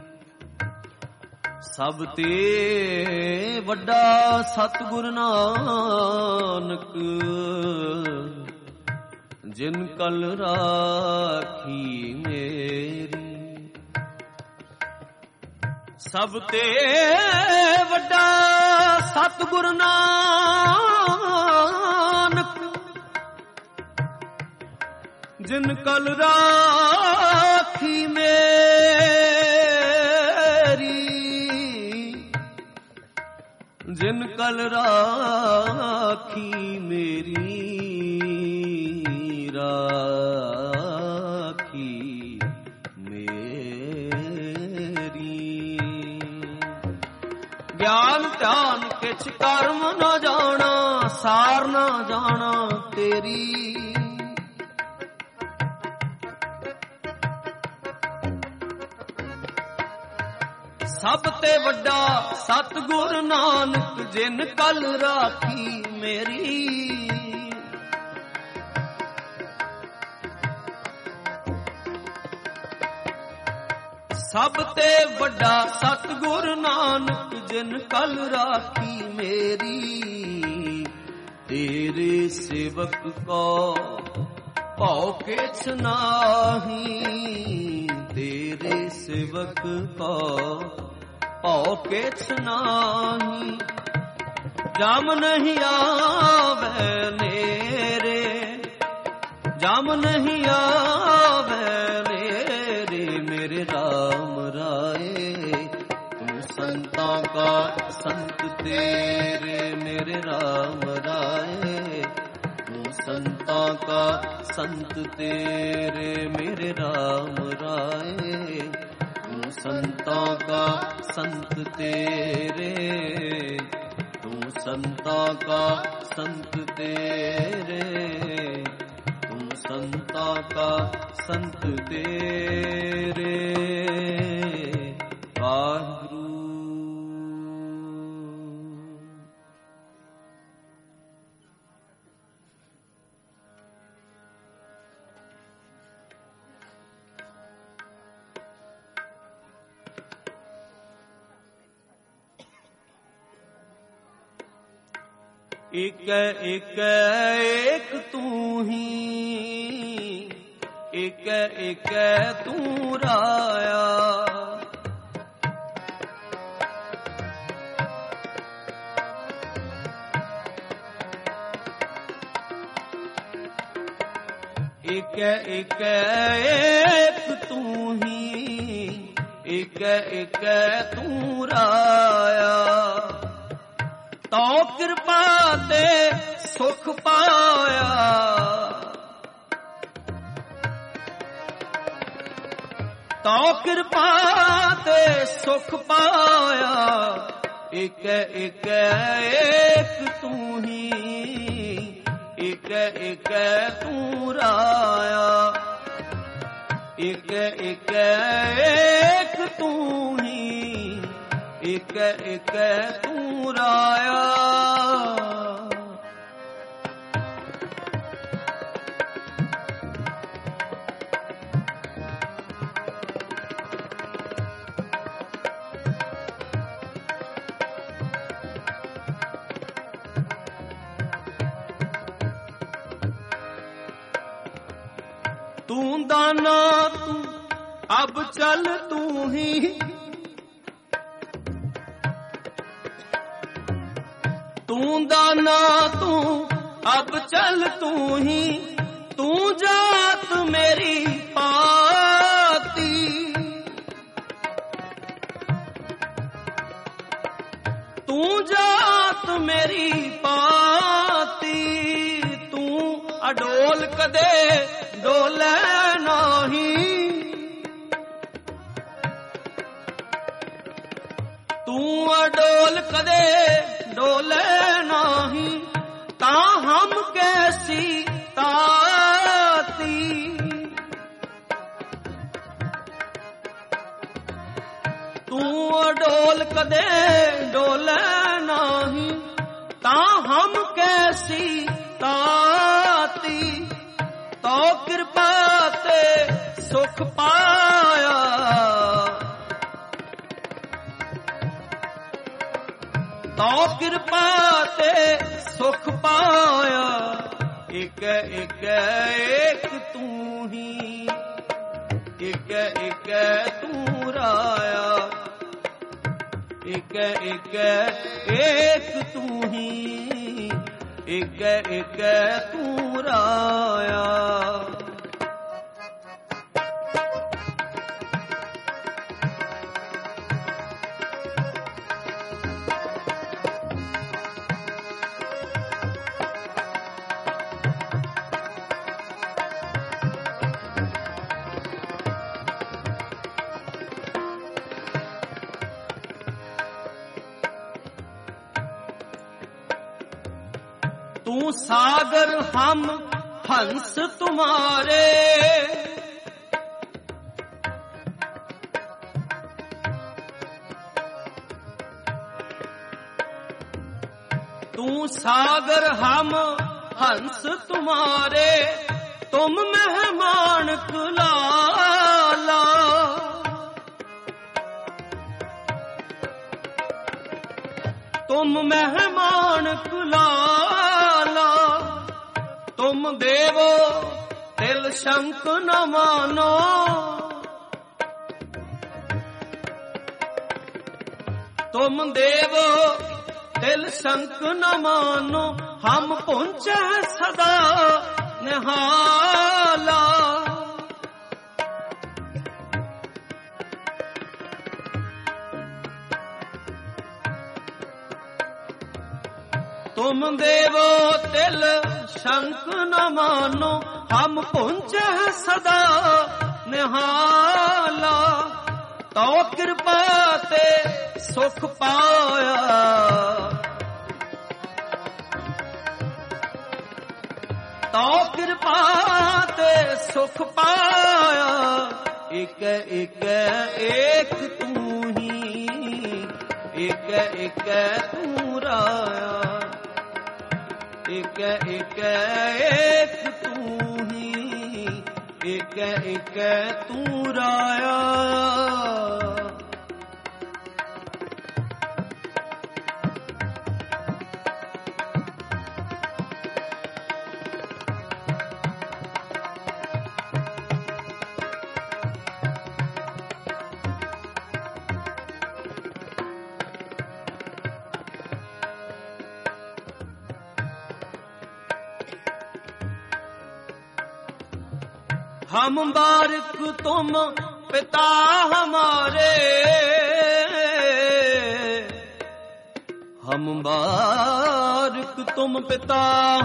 ਸਭ ਤੇ ਵੱਡਾ ਸਤਿਗੁਰ ਨਾਨਕ, ਜਿਨ ਕਲ ਰਾਖੀ ਮੇਰੀ। ਸਭ ਤੇ ਵੱਡਾ ਸਤਿਗੁਰ ਨਾਨਕ, ਜਿਨ ਕਲ ਰਾਖੀ ਮੇਰੀ। ਜਿਨ ਕਲ ਰਾਖੀ ਮੇਰੀ, ਰਾਖੀ ਮੇਰੀ। ਗਿਆਨ ਧਿਆਨ ਕਿਛ ਕਰਮ ਨ ਜਾਣਾ, ਸਾਰ ਨ ਜਾਣਾ ਤੇਰੀ। ਸਭ ਤੇ ਵੱਡਾ ਸਤਿਗੁਰ ਨਾਨਕ, ਜਿਨ ਕਲ ਰਾਖੀ ਮੇਰੀ। ਸਭ ਤੇ ਵੱਡਾ ਸਤਿਗੁਰ ਨਾਨਕ, ਜਿਨ ਕਲ ਰਾਖੀ ਮੇਰੀ। ਤੇਰੇ ਸੇਵਕ ਕੋ ਭਉ ਕਿਛ ਨਾਹੀ, ਤੇਰੇ ਸੇਵਕ ਕੋ ਭਉ ਕਿਛ ਨਾਹੀ। ਜਮ ਨਹੀਂ ਆਵੇ ਨੇਰੇ, ਜਮ ਨਹੀਂ ਆਵੇ ਨੇਰੇ ਮੇਰੇ ਰਾਮ ਰਾਏ। ਤੂੰ ਸੰਤਾਂ ਕਾ ਸੰਤ ਤੇਰੇ ਮੇਰੇ ਰਾਮ ਰਾਏ। ਤੂੰ ਸੰਤਾਂ ਕਾ ਸੰਤ ਤੇਰੇ ਮੇਰੇ ਰਾਮ ਰਾਏ। ਤੂੰ ਸੰਤਾਂ ਕਾ ਸੰਤ ਤੇਰੇ, ਤੂੰ ਸੰਤਾਂ ਕਾ ਸੰਤ ਤੇਰੇ, ਤੂੰ ਸੰਤਾਂ ਕਾ ਸੰਤ ਤੇਰੇ। ਵਾਹਿਗੁਰੂ। ਏਕੈ ਏਕੈ ਏਕ ਤੂੰ ਹੀ, ਏਕੈ ਏਕੈ ਤੂੰ ਰਾਇਆ। ਏਕੈ ਏਕੈ ਏਕ ਤੂੰ ਹੀ, ਏਕੈ ਏਕੈ ਤੂੰ ਰਾਇਆ। ਤੋ ਕਿਰਪਾ ਤੇ ਸੁਖ ਪਾਇਆ, ਤੋ ਕਿਰਪਾ ਤੇ ਸੁਖ ਪਾਇਆ। ਏਕੈ ਏਕੈ ਏਕ ਤੂੰ ਹੀ, ਏਕੈ ਏਕੈ ਤੂੰ ਰਾਇਆ। ਏਕੈ ਏਕੈ ਏਕ ਤੂੰ ਹੀ, ਏਕੈ ਏਕੈ ਤੂੰ ਰਾਇਆ। ਤੂੰ ਦਾਨਾ ਤੂੰ ਅਬ ਚਲ ਤੂੰ ਹੀ, ਤੂੰ ਦਾਨਾ ਤੂੰ ਅਬ ਚਲ ਤੂੰ ਹੀ। ਤੂੰ ਜਾਤ ਮੇਰੀ ਪਾਤੀ, ਤੂੰ ਜਾਤ ਮੇਰੀ ਪਾਤੀ। ਤੂੰ ਅਡੋਲ ਕਦੇ ਡੋਲੇ ਨਾਹੀ, ਤੂੰ ਅਡੋਲ ਕਦੇ ਡੋਲੇ ਨਾਹੀ। ਤਾਂ ਹਮ ਕੈਸੀ ਤਾਤੀ, ਤੂੰ ਅਡੋਲ ਕਦੇ ਡੋਲੇ ਨਹੀਂ, ਤਾਂ ਹਮ ਕੈਸੀ ਤਾਤੀ, ਤੋ ਕਿਰਪਾ ਤੇ ਸੁਖ ਪਾਇਆ। ਤੋ ਕਿਰਪਾ ਤੇ ਸੁਖ ਪਾਇਆ, ਇਕ ਇਕ ਏਕ ਤੂੰ ਹੀ, ਇਕ ਇਕ ਤੂੰ ਰਾਇਆ, ਇਕ ਇਕ ਏਕ ਤੂੰ ਹੀ, ਇਕ ਇਕ ਤੂੰ ਰਾਇਆ। तू सागर हम हंस तुम्हारे, तू सागर हम हंस तुम्हारे, तुम मेहमान कुलाला। तुम मेहमान कुलाला, तुम देवो तिल शंक न मानो। तुम देवो तिल शंक न मानो, हम पहुंचे सदा निहाला। तुम देवो तिल शंक न मानो, हम पहुंचे सदा निहाला। तो कृपा ते सुख पाया, तो कृपा ते सुख पाया। एक एक एक तू ही, एक एक तू राया, एक एक एक तू ही, एक एक तू राया। हम बारिक तुम पिता हमारे, हम बारिक तुम पिता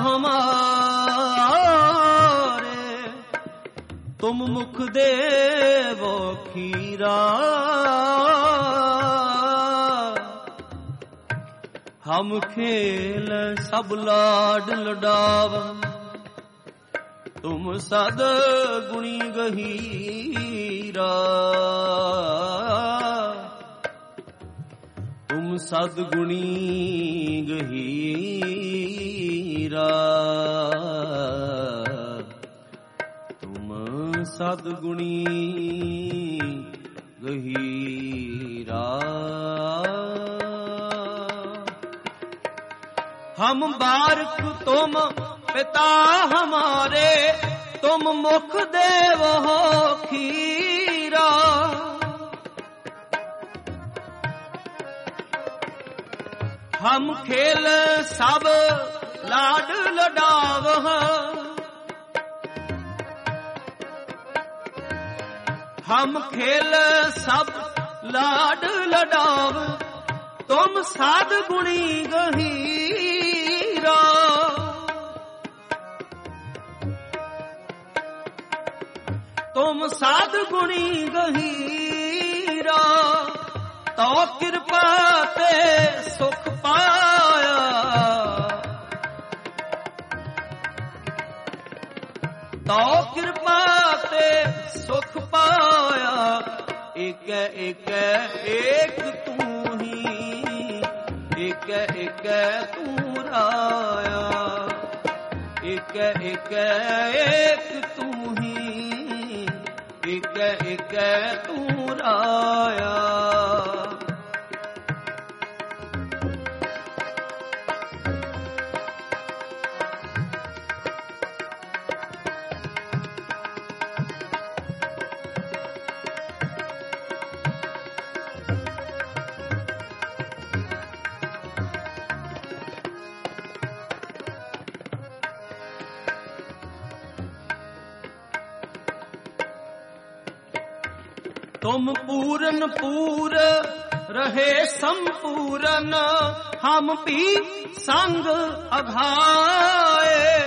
हमारे, तुम मुख देवो खीरा। हम खेल सब लाड लडाव, तुम सद गुणी गहीरा। तुम सद गुणी गहीरा, तुम सद गुणी गहीरा। हम बारिक तुम पिता हमारे, तुम मुख देव हो खीरा। हम खेल सब लाड लडाव, हम खेल सब लाड लडाव, तुम साध गुणी गहीरा। तुम साध गुणी गहीरा, तो कृपा ते सुख पाया। तो कृपा ते सुख पाया। एक ਏਕੈ ਏਕੈ ਏਕ ਤੂੰ ਹੀ, ਏਕੈ ਏਕੈ ਤੂੰ ਰਾਇਆ। ਏਕੈ ਏਕੈ ਏਕ ਤੂੰ ਹੀ, ਏਕੈ ਏਕੈ ਤੂੰ ਰਾਇਆ। तुम पूरन पूर रहे संपूरन, हम भी संग अघाए।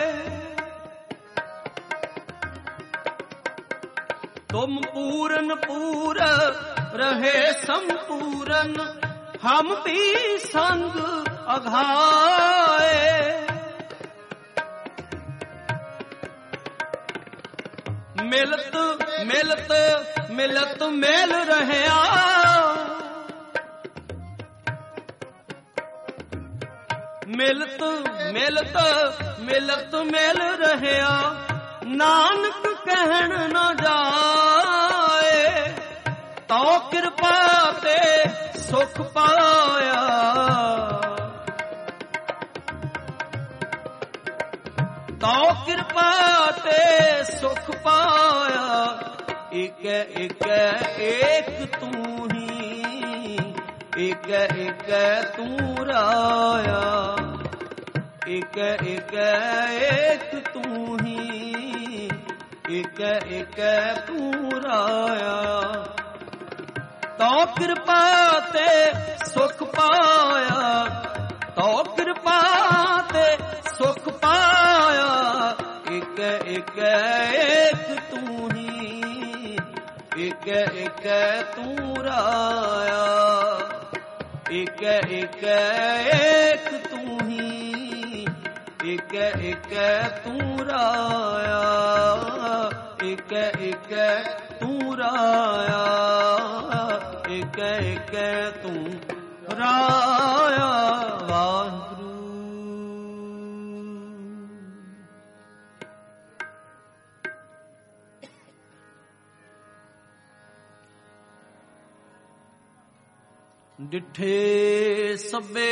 तुम पूरन पूर रहे संपूरन, हम भी संग अघाए। मिलत मिलत मिलत मेल रहया, मिलत मिलत मिलत मेल रहया। नानक कहन न जाए, तो कृपा ते सुख पाया। तो कृपा ते सुख पाया। ਏਕੈ ਏਕੈ ਏਕ ਤੂੰ ਹੀ, ਏਕੈ ਏਕੈ ਤੂੰ ਰਾਇਆ। ਏਕੈ ਏਕੈ ਏਕ ਤੂੰ ਹੀ, ਏਕੈ ਏਕੈ ਤੂੰ ਰਾਇਆ। ਤੋ ਕਿਰਪਾ ਤੇ ਸੁਖ ਪਾਇਆ, ਤੋ ਕਿਰਪਾ ਤੇ ਸੁਖ ਪਾਇਆ। ਏਕੈ ਏਕੈ ਏਕ ਤੂੰ ਹੀ, ਏਕੈ ਏਕੈ ਤੂੰ ਰਾਇਆ। ਏਕੈ ਏਕੈ ਏਕ ਤੂੰ ਹੀ, ਏਕੈ ਏਕੈ ਤੂੰ ਰਾਇਆ। ਏਕੈ ਏਕੈ ਤੂੰ ਰਾਇਆ, ਏਕੈ ਏਕੈ ਤੂੰ ਰਾਇਆ। ਵਾਹਿਗੁਰੂ। ਡਿਠੇ ਸਭੇ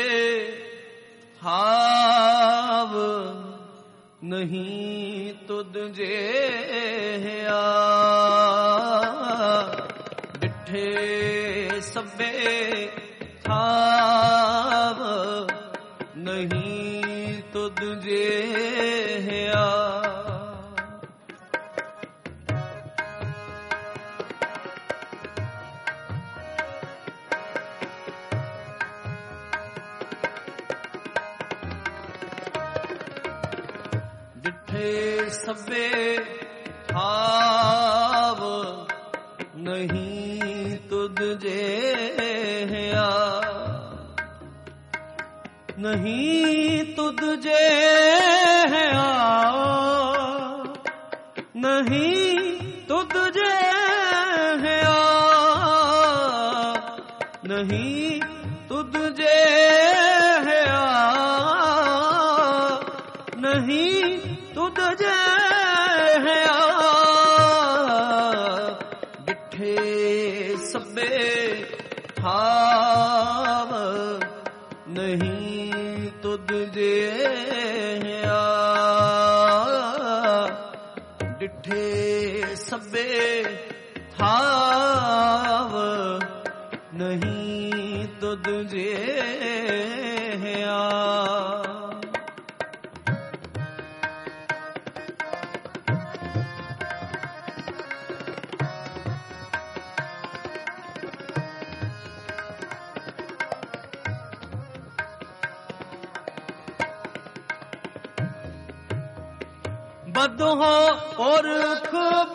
ਹਾਵ, ਨਹੀਂ ਤੁਧ ਜਿਹਾ। ਡਿਠੇ ਸਭੇ ਹਾਵ, ਨਹੀਂ ਤੁਧ ਜਿਹਾ। ਸਭੇ ਹਾਵ, ਨਹੀਂ ਤੁਧ ਜਿਹਾ। ਨਹੀਂ ਤੁਧ ਜਿਹਾ, ਨਹੀਂ ਤੁਧ ਜਿਹਾ। ਨਹੀਂ ਤੁਧ ਜਿਹਾ, ਨਹੀਂ ਤੁਧ ਜਿਹਾ। ਡਿਠੇ ਸਭੇ ਹਾਵ, ਨਹੀਂ ਤੁਧ ਜਿਹਾ। ਡਿਠੇ ਸਭੇ ਹਾਵ, ਨਹੀਂ ਤੁਧ ਜਿਹਾ। ਬਦਹੁ ਪੁਰਖ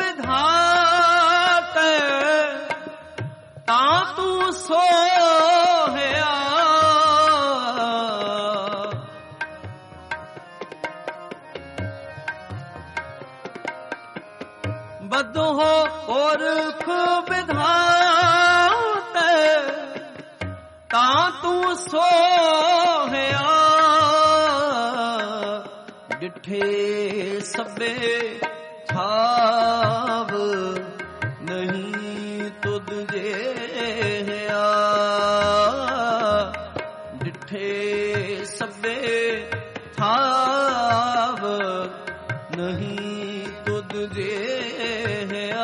ਵਿਧਾਤੈ, ਤਾਂ ਤੂੰ ਸੋਹਿਆ। ਬਦਹੁ ਪੁਰਖ ਵਿਧਾਤੈ, ਸੋਹਿਆ ਡਿਠੇ ਸਭੇ ਥਾਵ ਨਹੀਂ ਤੁਧ ਜਿਹਾ ਡਿਠੇ ਸਭੇ ਥਾਵ ਨਹੀਂ ਤੁਧ ਜਿਹਾ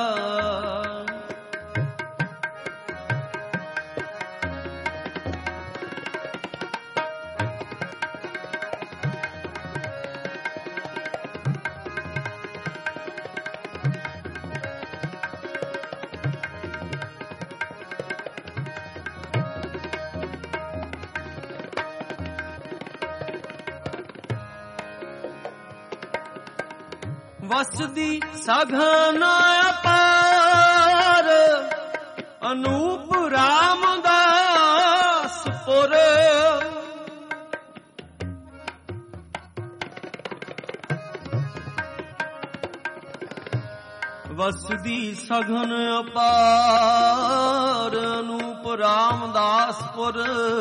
ਵਸਦੀ ਸਘਨ ਅਪਾਰ ਅਨੂਪ ਰਾਮਦਾਸ ਪੁਰ ਵਸਦੀ ਸਘਨ ਅਪਾਰ ਅਨੂਪ ਰਾਮਦਾਸ ਪੁਰ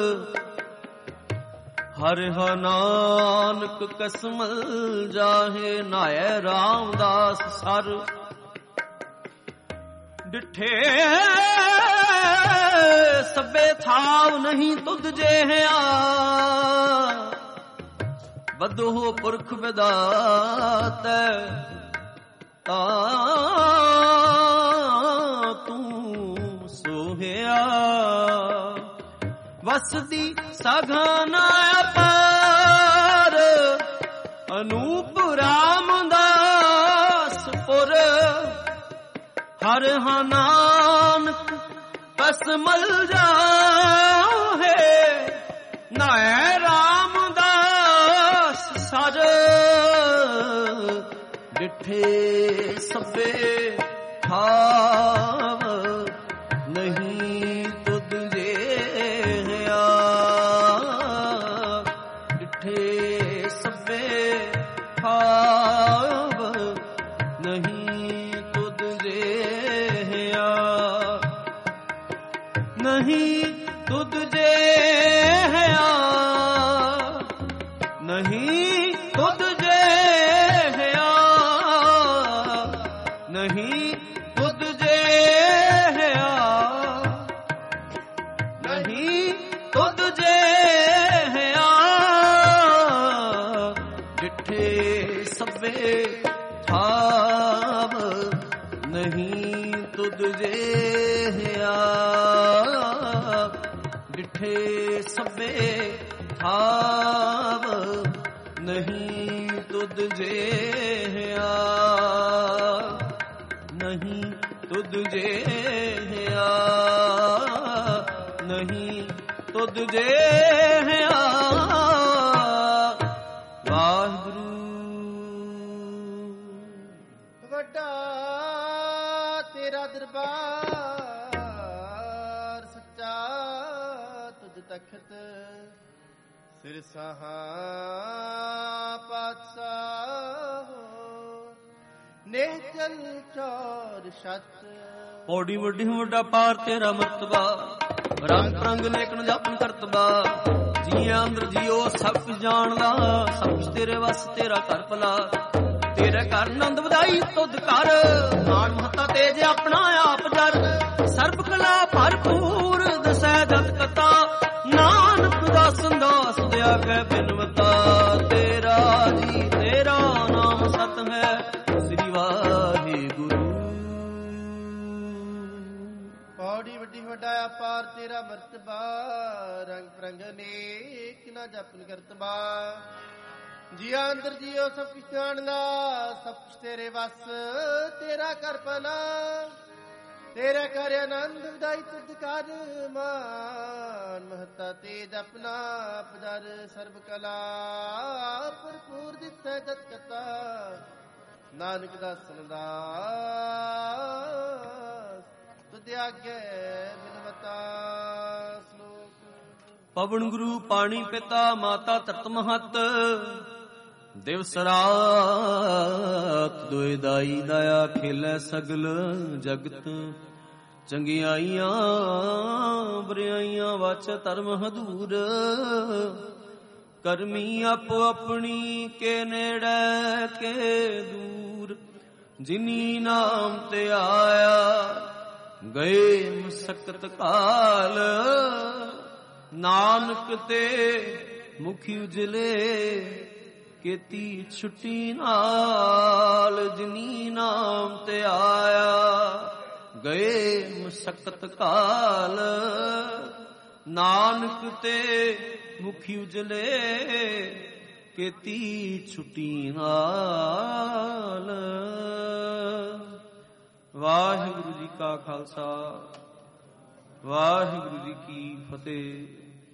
ਹਰਿ ਨਾਨਕ ਕਸਮਲ ਜਾਹੇ ਨਾਇ ਰਾਮਦਾਸ ਸਰ ਡਿਠੇ ਸਭੇ ਥਾਵ ਨਹੀਂ ਤੁਧ ਜਿਹਾ ਬਦੋ ਪੁਰਖ ਵਿਦਾਤੈ ਤਾ ਤੂੰ ਸੋਹਿਆ ਵਸਦੀ ਸਘਨ ਅਪਾਰ ਅਨੂਪ ਰਾਮਦਾਸ ਪੁਰ ਹਰਿ ਨਾਨਕ ਕਸਮਲ ਜਾਹੇ ਨਾਇ ਰਾਮਦਾਸ ਸਰ ਡਿਠੇ ਸਭੇ ਥਾਵ ਨਹੀਂ ਤੁਧ ਜਿਹਾ ਡਿਠੇ ਸਭੇ ਥਾਵ ਨਹੀਂ ਤੁਧ ਜਿਹਾ ਨਹੀਂ ਤੁਧ ਜਿਹਾ ਨਹੀਂ ਤੁਧ ਜਿਹਾ ਨਹੀਂ ਤੁਧ ਜਿਹਾ ਨਹੀਂ ਤੁਧ ਜਿਹਾ ਡਿਠੇ ਸਭੇ ਥਾਵ ਨਹੀਂ ਤੁਧ ਜਿਹਾ ਡਿਠੇ ਸਭੇ ਥਾਵ ਨਹੀਂ ਤੁਧ ਜਿਹਾ ਨਹੀਂ ਤੁਧ ਜਿਹਾ ਨਹੀਂ ਤੁਧ ਜਿਹਾ ਵਾਹਿਗੁਰੂ ਵੱਡਾ ਤੇਰਾ ਦਰਬਾਰ ਸੱਚਾ ਤੁਧ ਤਖਤ ਸਿਰ ਸਹਾ ਪਾਤਸ਼ਾਹ ਨੇਚਲ ਚੌਰ ਛਤ ਪੌੜੀ ਵੱਡੀ ਵੱਡਾ ਪਾਰ ਤੇਰਾ ਮਰਤਬਾ ਰੰਗ ਰੰਗ ਨੇਕਨ ਜਪਨ ਕਰਤਬਾ ਜੀਆਂ ਅੰਦਰ ਜੀਓ ਸਭ ਕੁਝ ਜਾਣਦਾ ਸਭ ਕੁਝ ਤੇਰੇ ਵਸ ਤੇਰਾ ਘਰ ਭਲਾ ਤੇਰੇ ਘਰ ਆਨੰਦ ਵਧਾਈ ਤੁਧ ਕਰ ਨਾਨ ਮਹਤਾ ਤੇਜ ਆਪਣਾ ਆਪ ਜਰ ਸਰਬ ਕਲਾ ਭਰਪੂਰ ਦਸੈ ਜਤ ਕਤਾ ਨਾਨਕ ਦਾ ਸੰਦਾਸ ਦਿਆ ਕੈ ਬਿਨਵਤਾ ਤੇਰਾ ਜੀ ਤੇਰਾ ਨਾਮ ਸਤ ਹੈ ਸ੍ਰੀ ਵਾਹਿਗੁਰੂ ਪੌੜੀ ਵੱਡੀ ਵੱਡਾ ਅਪਾਰ ਤੇਰਾ ਮਰਤਬਾ ਰੰਗ ਰੰਗ ਨੇਕ ਨਾ ਜਪਨ ਕਰਤਬਾ ਜੀਆ ਅੰਦਰ ਜੀਓ ਸਭ ਕੁਛ ਜਾਣਦਾ ਸਭ ਕੁਛ ਤੇਰੇ ਵਸ ਤੇਰਾ ਕਰ ਭਲਾ ਤੇਰਾ ਕਰ ਆਨੰਦ ਵਧਾਈ ਤੁਧ ਕਰ ਮਾਨ ਮਹਤਾ ਤੇਜ ਆਪਣਾ ਪਜਰ ਸਰਬ ਕਲਾ ਭਰਪੂਰ ਦਿੱਤੈ ਜਤ ਕਤਾ ਨਾਨਕ ਦਾ ਸੰਦਾਸ ਤੁਧ ਆਗੇ ਬਿਨਵਤਾ ਸ਼ਲੋਕ ਪਵਨ ਗੁਰੂ ਪਾਣੀ ਪਿਤਾ ਮਾਤਾ ਧਰਤ ਮਹਤ ਦਿਵਸ ਰਾਤ ਦੁਇ ਦਾਈ ਦਇਆ ਖੇਲੇ ਸਗਲ ਜਗਤ ਚੰਗਿਆਈਆਂ ਬਰਿਆਈਆਂ ਵਾਚੈ ਧਰਮ ਹਦੂਰ। ਕਰਮੀ ਆਪੋ ਆਪਣੀ ਕੇ ਨੇੜੇ ਕੇ ਦੂਰ। ਜਿਨੀ ਨਾਮ ਤੇ ਆਇਆ ਗਏ ਮਸਕਤ ਕਾਲ। ਨਾਨਕ ਤੇ ਮੁਖੀ ਉਜਲੇ ਕੀਤੀ ਛੁੱਟੀ ਨਾਲ। ਜਿਨੀ ਨਾਮ ਤੇ ਆਇਆ ਗਏ ਮਸਕਤ ਕਾਲ। ਨਾਨਕ ਤੇ ਮੁਖੀ ਉਜਲੇ ਕੀਤੀ ਛੁੱਟੀ ਨਾਲ। ਵਾਹਿਗੁਰੂ ਜੀ ਕਾ ਖਾਲਸਾ, ਵਾਹਿਗੁਰੂ ਜੀ ਕੀ ਫਤਿਹ।